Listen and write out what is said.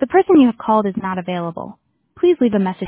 The person you have called is not available. Please leave a message.